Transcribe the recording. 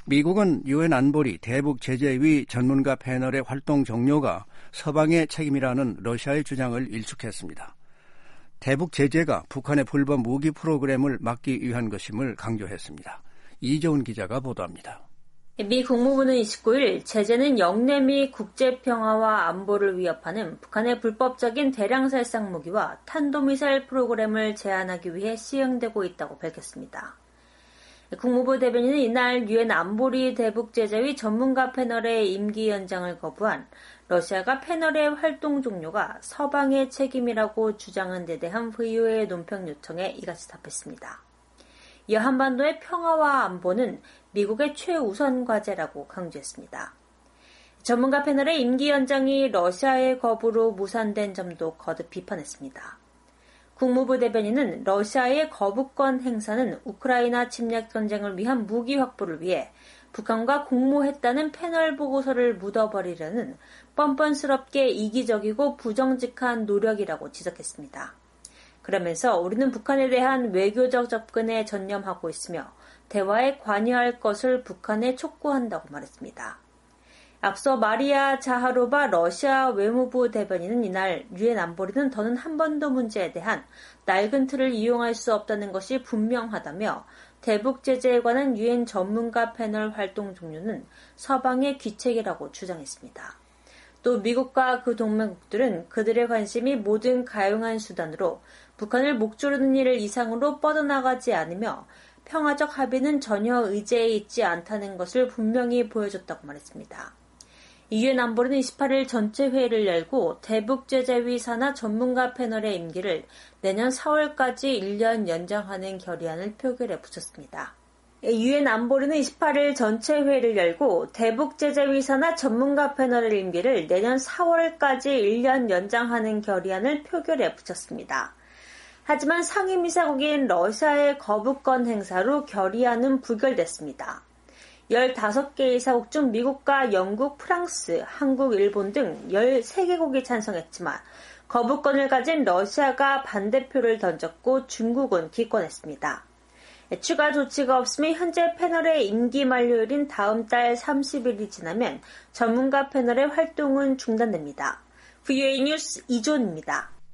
미국은 유엔 안보리 대북 제재위 전문가 패널의 활동 종료가 서방의 책임이라는 러시아의 주장을 일축했습니다. 대북 제재가 북한의 불법 무기 프로그램을 막기 위한 것임을 강조했습니다. 이재훈 기자가 보도합니다. 미 국무부는 29일 제재는 영내 미 국제평화와 안보를 위협하는 북한의 불법적인 대량 살상 무기와 탄도미사일 프로그램을 제한하기 위해 시행되고 있다고 밝혔습니다. 국무부 대변인은 이날 유엔 안보리 대북 제재위 전문가 패널의 임기 연장을 거부한 러시아가 패널의 활동 종료가 서방의 책임이라고 주장한 데 대한 회의의 논평 요청에 이같이 답했습니다. 이어 한반도의 평화와 안보는 미국의 최우선 과제라고 강조했습니다. 전문가 패널의 임기 연장이 러시아의 거부로 무산된 점도 거듭 비판했습니다. 국무부 대변인은 러시아의 거부권 행사는 우크라이나 침략 전쟁을 위한 무기 확보를 위해 북한과 공모했다는 패널 보고서를 묻어버리려는 뻔뻔스럽게 이기적이고 부정직한 노력이라고 지적했습니다. 그러면서 우리는 북한에 대한 외교적 접근에 전념하고 있으며 대화에 관여할 것을 북한에 촉구한다고 말했습니다. 앞서 마리아 자하로바 러시아 외무부 대변인은 이날 유엔 안보리는 더는 한반도 문제에 대한 낡은 틀을 이용할 수 없다는 것이 분명하다며 대북 제재에 관한 유엔 전문가 패널 활동 종료는 서방의 귀책이라고 주장했습니다. 또 미국과 그 동맹국들은 그들의 관심이 모든 가용한 수단으로 북한을 목조르는 일을 이상으로 뻗어나가지 않으며 평화적 합의는 전혀 의제에 있지 않다는 것을 분명히 보여줬다고 말했습니다. 유엔 안보리는 28일 전체 회의를 열고 대북 제재위 산하 전문가 패널의 임기를 내년 4월까지 1년 연장하는 결의안을 표결에 붙였습니다. 유엔 안보리는 28일 전체 회의를 열고 대북 제재위 산하 전문가 패널의 임기를 내년 4월까지 1년 연장하는 결의안을 표결에 붙였습니다. 하지만 상임이사국인 러시아의 거부권 행사로 결의안은 부결됐습니다. 15개 이사국 중 미국과 영국, 프랑스, 한국, 일본 등 13개국이 찬성했지만 거부권을 가진 러시아가 반대표를 던졌고 중국은 기권했습니다. 추가 조치가 없으면 현재 패널의 임기 만료일인 다음 달 30일이 지나면 전문가 패널의 활동은 중단됩니다. VOA 뉴스 이존입니다.